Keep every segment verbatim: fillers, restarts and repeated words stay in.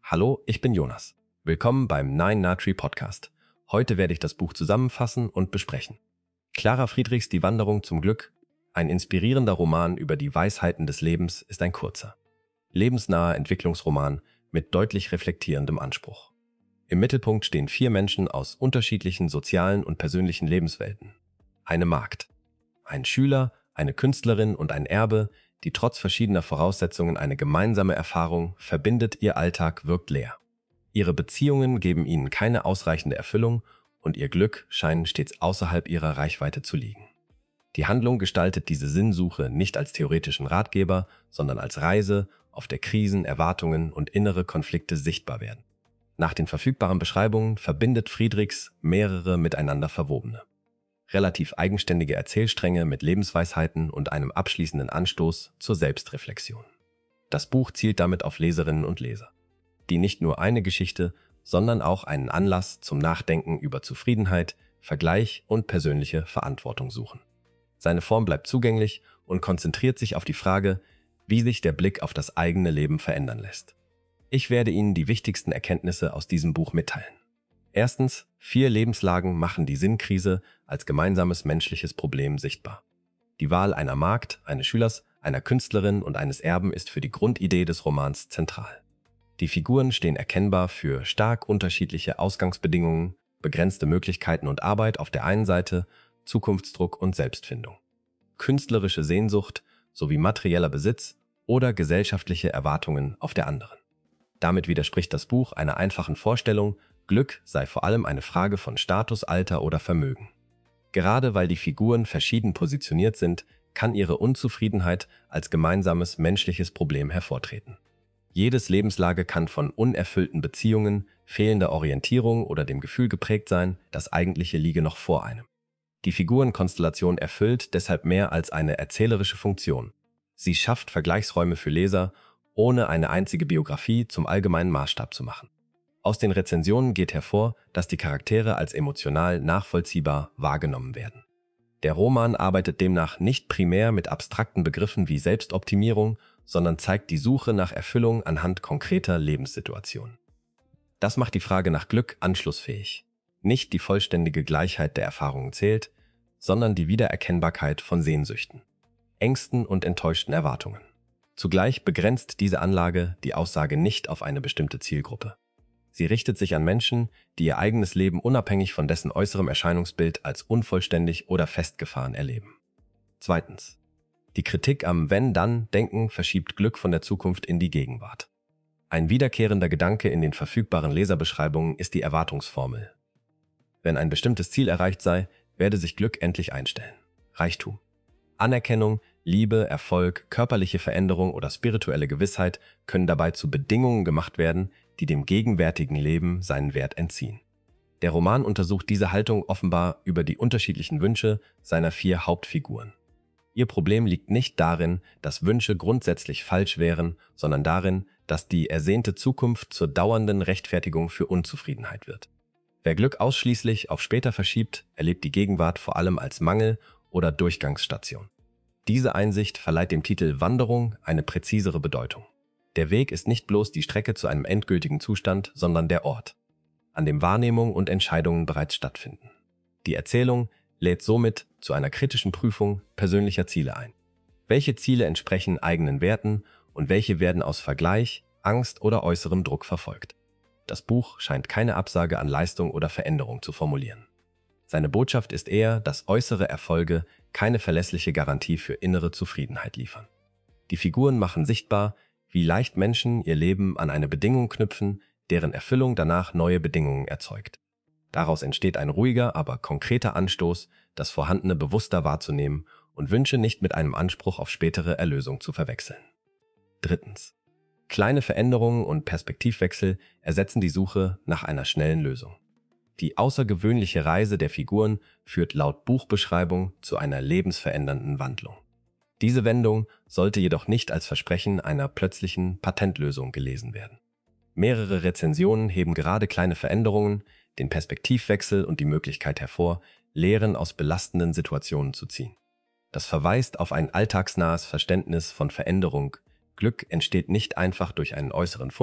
Hallo, ich bin Jonas. Willkommen beim Nine Natri Podcast. Heute werde ich das Buch zusammenfassen und besprechen. Clara Friedrichs Die Wanderung zum Glück, ein inspirierender Roman über die Weisheiten des Lebens, ist ein kurzer, lebensnaher Entwicklungsroman mit deutlich reflektierendem Anspruch. Im Mittelpunkt stehen vier Menschen aus unterschiedlichen sozialen und persönlichen Lebenswelten. Eine Magd, ein Schüler, eine Künstlerin und ein Erbe, die trotz verschiedener Voraussetzungen eine gemeinsame Erfahrung verbindet, ihr Alltag wirkt leer. Ihre Beziehungen geben ihnen keine ausreichende Erfüllung und ihr Glück scheint stets außerhalb ihrer Reichweite zu liegen. Die Handlung gestaltet diese Sinnsuche nicht als theoretischen Ratgeber, sondern als Reise, auf der Krisen, Erwartungen und innere Konflikte sichtbar werden. Nach den verfügbaren Beschreibungen verbindet Friedrichs mehrere miteinander verwobene, relativ eigenständige Erzählstränge mit Lebensweisheiten und einem abschließenden Anstoß zur Selbstreflexion. Das Buch zielt damit auf Leserinnen und Leser, die nicht nur eine Geschichte, sondern auch einen Anlass zum Nachdenken über Zufriedenheit, Vergleich und persönliche Verantwortung suchen. Seine Form bleibt zugänglich und konzentriert sich auf die Frage, wie sich der Blick auf das eigene Leben verändern lässt. Ich werde Ihnen die wichtigsten Erkenntnisse aus diesem Buch mitteilen. Erstens, vier Lebenslagen machen die Sinnkrise als gemeinsames menschliches Problem sichtbar. Die Wahl einer Magd, eines Schülers, einer Künstlerin und eines Erben ist für die Grundidee des Romans zentral. Die Figuren stehen erkennbar für stark unterschiedliche Ausgangsbedingungen, begrenzte Möglichkeiten und Arbeit auf der einen Seite, Zukunftsdruck und Selbstfindung, künstlerische Sehnsucht sowie materieller Besitz oder gesellschaftliche Erwartungen auf der anderen. Damit widerspricht das Buch einer einfachen Vorstellung, Glück sei vor allem eine Frage von Status, Alter oder Vermögen. Gerade weil die Figuren verschieden positioniert sind, kann ihre Unzufriedenheit als gemeinsames menschliches Problem hervortreten. Jedes Lebenslage kann von unerfüllten Beziehungen, fehlender Orientierung oder dem Gefühl geprägt sein, das Eigentliche liege noch vor einem. Die Figurenkonstellation erfüllt deshalb mehr als eine erzählerische Funktion. Sie schafft Vergleichsräume für Leser, ohne eine einzige Biografie zum allgemeinen Maßstab zu machen. Aus den Rezensionen geht hervor, dass die Charaktere als emotional nachvollziehbar wahrgenommen werden. Der Roman arbeitet demnach nicht primär mit abstrakten Begriffen wie Selbstoptimierung, sondern zeigt die Suche nach Erfüllung anhand konkreter Lebenssituationen. Das macht die Frage nach Glück anschlussfähig. Nicht die vollständige Gleichheit der Erfahrungen zählt, sondern die Wiedererkennbarkeit von Sehnsüchten, Ängsten und enttäuschten Erwartungen. Zugleich begrenzt diese Anlage die Aussage nicht auf eine bestimmte Zielgruppe. Sie richtet sich an Menschen, die ihr eigenes Leben unabhängig von dessen äußerem Erscheinungsbild als unvollständig oder festgefahren erleben. Zweitens. Die Kritik am Wenn-Dann-Denken verschiebt Glück von der Zukunft in die Gegenwart. Ein wiederkehrender Gedanke in den verfügbaren Leserbeschreibungen ist die Erwartungsformel. Wenn ein bestimmtes Ziel erreicht sei, werde sich Glück endlich einstellen. Reichtum, Anerkennung, Liebe, Erfolg, körperliche Veränderung oder spirituelle Gewissheit können dabei zu Bedingungen gemacht werden, die dem gegenwärtigen Leben seinen Wert entziehen. Der Roman untersucht diese Haltung offenbar über die unterschiedlichen Wünsche seiner vier Hauptfiguren. Ihr Problem liegt nicht darin, dass Wünsche grundsätzlich falsch wären, sondern darin, dass die ersehnte Zukunft zur dauernden Rechtfertigung für Unzufriedenheit wird. Wer Glück ausschließlich auf später verschiebt, erlebt die Gegenwart vor allem als Mangel oder Durchgangsstation. Diese Einsicht verleiht dem Titel Wanderung eine präzisere Bedeutung. Der Weg ist nicht bloß die Strecke zu einem endgültigen Zustand, sondern der Ort, an dem Wahrnehmung und Entscheidungen bereits stattfinden. Die Erzählung lädt somit zu einer kritischen Prüfung persönlicher Ziele ein. Welche Ziele entsprechen eigenen Werten und welche werden aus Vergleich, Angst oder äußerem Druck verfolgt? Das Buch scheint keine Absage an Leistung oder Veränderung zu formulieren. Seine Botschaft ist eher, dass äußere Erfolge keine verlässliche Garantie für innere Zufriedenheit liefern. Die Figuren machen sichtbar, wie leicht Menschen ihr Leben an eine Bedingung knüpfen, deren Erfüllung danach neue Bedingungen erzeugt. Daraus entsteht ein ruhiger, aber konkreter Anstoß, das Vorhandene bewusster wahrzunehmen und Wünsche nicht mit einem Anspruch auf spätere Erlösung zu verwechseln. Drittens. Kleine Veränderungen und Perspektivwechsel ersetzen die Suche nach einer schnellen Lösung. Die außergewöhnliche Reise der Figuren führt laut Buchbeschreibung zu einer lebensverändernden Wandlung. Diese Wendung sollte jedoch nicht als Versprechen einer plötzlichen Patentlösung gelesen werden. Mehrere Rezensionen heben gerade kleine Veränderungen, den Perspektivwechsel und die Möglichkeit hervor, Lehren aus belastenden Situationen zu ziehen. Das verweist auf ein alltagsnahes Verständnis von Veränderung. Glück entsteht nicht einfach durch einen äußeren Fund,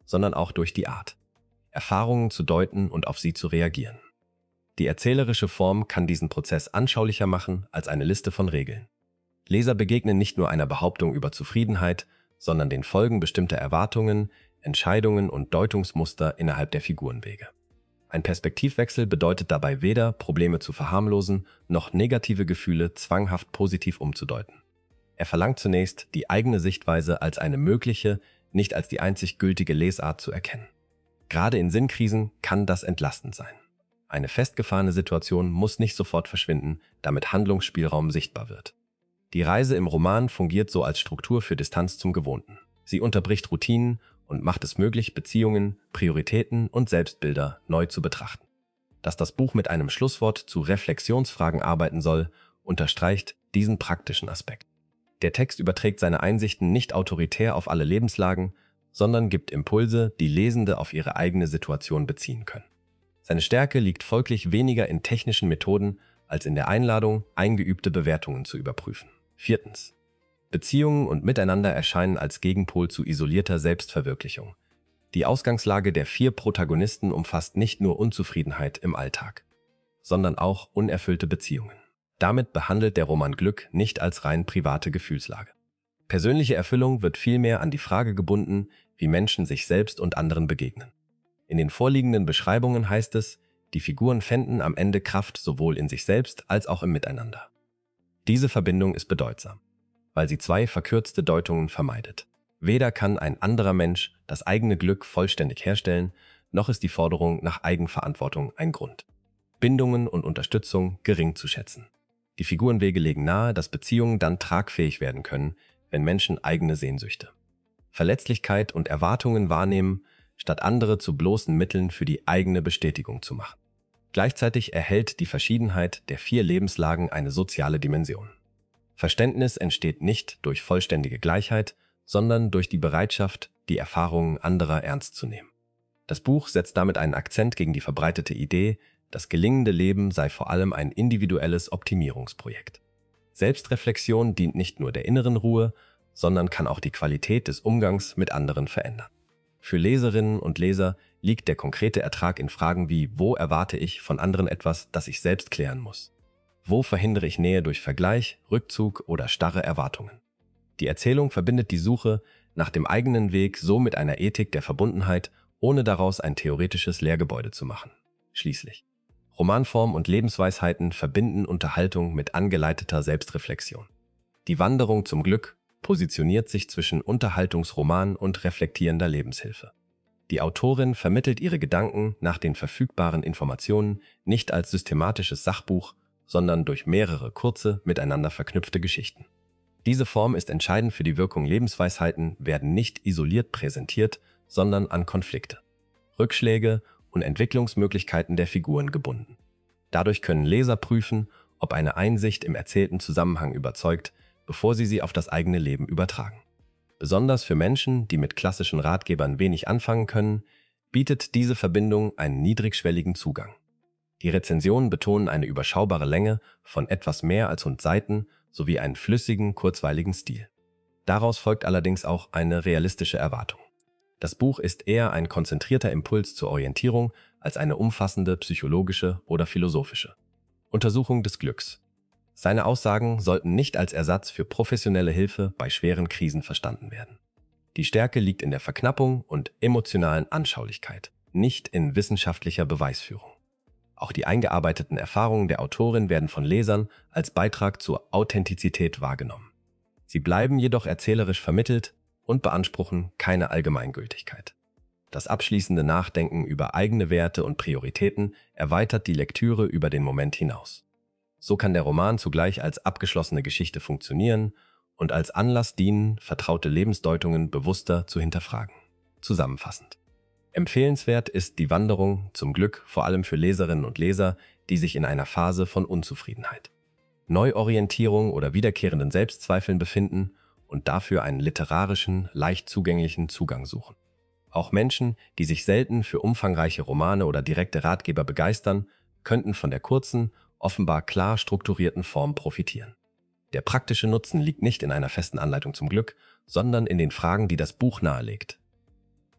sondern auch durch die Art, Erfahrungen zu deuten und auf sie zu reagieren. Die erzählerische Form kann diesen Prozess anschaulicher machen als eine Liste von Regeln. Leser begegnen nicht nur einer Behauptung über Zufriedenheit, sondern den Folgen bestimmter Erwartungen, Entscheidungen und Deutungsmuster innerhalb der Figurenwege. Ein Perspektivwechsel bedeutet dabei weder, Probleme zu verharmlosen, noch negative Gefühle zwanghaft positiv umzudeuten. Er verlangt zunächst, die eigene Sichtweise als eine mögliche, nicht als die einzig gültige Lesart zu erkennen. Gerade in Sinnkrisen kann das entlastend sein. Eine festgefahrene Situation muss nicht sofort verschwinden, damit Handlungsspielraum sichtbar wird. Die Reise im Roman fungiert so als Struktur für Distanz zum Gewohnten. Sie unterbricht Routinen und macht es möglich, Beziehungen, Prioritäten und Selbstbilder neu zu betrachten. Dass das Buch mit einem Schlusswort zu Reflexionsfragen arbeiten soll, unterstreicht diesen praktischen Aspekt. Der Text überträgt seine Einsichten nicht autoritär auf alle Lebenslagen, sondern gibt Impulse, die Lesende auf ihre eigene Situation beziehen können. Seine Stärke liegt folglich weniger in technischen Methoden als in der Einladung, eingeübte Bewertungen zu überprüfen. Viertens. Beziehungen und Miteinander erscheinen als Gegenpol zu isolierter Selbstverwirklichung. Die Ausgangslage der vier Protagonisten umfasst nicht nur Unzufriedenheit im Alltag, sondern auch unerfüllte Beziehungen. Damit behandelt der Roman Glück nicht als rein private Gefühlslage. Persönliche Erfüllung wird vielmehr an die Frage gebunden, wie Menschen sich selbst und anderen begegnen. In den vorliegenden Beschreibungen heißt es, die Figuren fänden am Ende Kraft sowohl in sich selbst als auch im Miteinander. Diese Verbindung ist bedeutsam, weil sie zwei verkürzte Deutungen vermeidet. Weder kann ein anderer Mensch das eigene Glück vollständig herstellen, noch ist die Forderung nach Eigenverantwortung ein Grund, Bindungen und Unterstützung gering zu schätzen. Die Figurenwege legen nahe, dass Beziehungen dann tragfähig werden können, wenn Menschen eigene Sehnsüchte, Verletzlichkeit und Erwartungen wahrnehmen, statt andere zu bloßen Mitteln für die eigene Bestätigung zu machen. Gleichzeitig erhält die Verschiedenheit der vier Lebenslagen eine soziale Dimension. Verständnis entsteht nicht durch vollständige Gleichheit, sondern durch die Bereitschaft, die Erfahrungen anderer ernst zu nehmen. Das Buch setzt damit einen Akzent gegen die verbreitete Idee, das gelingende Leben sei vor allem ein individuelles Optimierungsprojekt. Selbstreflexion dient nicht nur der inneren Ruhe, sondern kann auch die Qualität des Umgangs mit anderen verändern. Für Leserinnen und Leser liegt der konkrete Ertrag in Fragen wie: Wo erwarte ich von anderen etwas, das ich selbst klären muss? Wo verhindere ich Nähe durch Vergleich, Rückzug oder starre Erwartungen? Die Erzählung verbindet die Suche nach dem eigenen Weg so mit einer Ethik der Verbundenheit, ohne daraus ein theoretisches Lehrgebäude zu machen. Schließlich: Romanform und Lebensweisheiten verbinden Unterhaltung mit angeleiteter Selbstreflexion. Die Wanderung zum Glück positioniert sich zwischen Unterhaltungsroman und reflektierender Lebenshilfe. Die Autorin vermittelt ihre Gedanken nach den verfügbaren Informationen nicht als systematisches Sachbuch, sondern durch mehrere kurze, miteinander verknüpfte Geschichten. Diese Form ist entscheidend für die Wirkung. Lebensweisheiten werden nicht isoliert präsentiert, sondern an Konflikte, Rückschläge und Entwicklungsmöglichkeiten der Figuren gebunden. Dadurch können Leser prüfen, ob eine Einsicht im erzählten Zusammenhang überzeugt, bevor sie sie auf das eigene Leben übertragen. Besonders für Menschen, die mit klassischen Ratgebern wenig anfangen können, bietet diese Verbindung einen niedrigschwelligen Zugang. Die Rezensionen betonen eine überschaubare Länge von etwas mehr als hundert Seiten sowie einen flüssigen, kurzweiligen Stil. Daraus folgt allerdings auch eine realistische Erwartung. Das Buch ist eher ein konzentrierter Impuls zur Orientierung als eine umfassende psychologische oder philosophische Untersuchung des Glücks. Seine Aussagen sollten nicht als Ersatz für professionelle Hilfe bei schweren Krisen verstanden werden. Die Stärke liegt in der Verknappung und emotionalen Anschaulichkeit, nicht in wissenschaftlicher Beweisführung. Auch die eingearbeiteten Erfahrungen der Autorin werden von Lesern als Beitrag zur Authentizität wahrgenommen. Sie bleiben jedoch erzählerisch vermittelt und beanspruchen keine Allgemeingültigkeit. Das abschließende Nachdenken über eigene Werte und Prioritäten erweitert die Lektüre über den Moment hinaus. So kann der Roman zugleich als abgeschlossene Geschichte funktionieren und als Anlass dienen, vertraute Lebensdeutungen bewusster zu hinterfragen. Zusammenfassend: Empfehlenswert ist Die Wanderung zum Glück vor allem für Leserinnen und Leser, die sich in einer Phase von Unzufriedenheit, Neuorientierung oder wiederkehrenden Selbstzweifeln befinden und dafür einen literarischen, leicht zugänglichen Zugang suchen. Auch Menschen, die sich selten für umfangreiche Romane oder direkte Ratgeber begeistern, könnten von der kurzen, offenbar klar strukturierten Form profitieren. Der praktische Nutzen liegt nicht in einer festen Anleitung zum Glück, sondern in den Fragen, die das Buch nahelegt.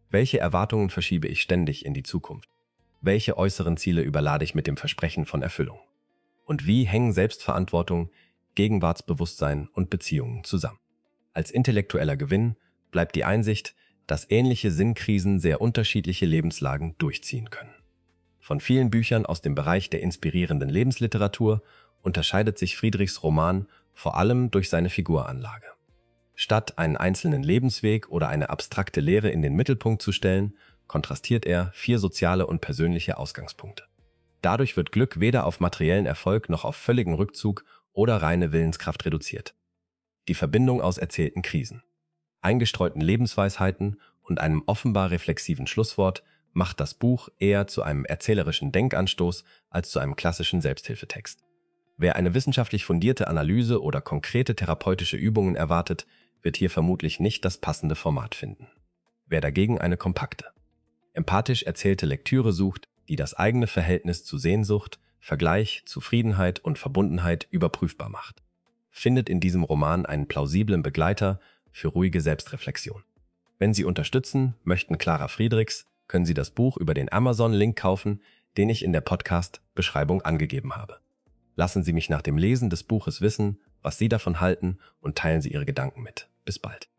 Welche Erwartungen verschiebe ich ständig in die Zukunft? Welche äußeren Ziele überlade ich mit dem Versprechen von Erfüllung? Und wie hängen Selbstverantwortung, Gegenwartsbewusstsein und Beziehungen zusammen? Als intellektueller Gewinn bleibt die Einsicht, dass ähnliche Sinnkrisen sehr unterschiedliche Lebenslagen durchziehen können. Von vielen Büchern aus dem Bereich der inspirierenden Lebensliteratur unterscheidet sich Friedrichs Roman vor allem durch seine Figuranlage. Statt einen einzelnen Lebensweg oder eine abstrakte Lehre in den Mittelpunkt zu stellen, kontrastiert er vier soziale und persönliche Ausgangspunkte. Dadurch wird Glück weder auf materiellen Erfolg noch auf völligen Rückzug oder reine Willenskraft reduziert. Die Verbindung aus erzählten Krisen, eingestreuten Lebensweisheiten und einem offenbar reflexiven Schlusswort macht das Buch eher zu einem erzählerischen Denkanstoß als zu einem klassischen Selbsthilfetext. Wer eine wissenschaftlich fundierte Analyse oder konkrete therapeutische Übungen erwartet, wird hier vermutlich nicht das passende Format finden. Wer dagegen eine kompakte, empathisch erzählte Lektüre sucht, die das eigene Verhältnis zu Sehnsucht, Vergleich, Zufriedenheit und Verbundenheit überprüfbar macht, findet in diesem Roman einen plausiblen Begleiter für ruhige Selbstreflexion. Wenn Sie unterstützen möchten Clara Friedrichs, können Sie das Buch über den Amazon-Link kaufen, den ich in der Podcast-Beschreibung angegeben habe. Lassen Sie mich nach dem Lesen des Buches wissen, was Sie davon halten und teilen Sie Ihre Gedanken mit. Bis bald.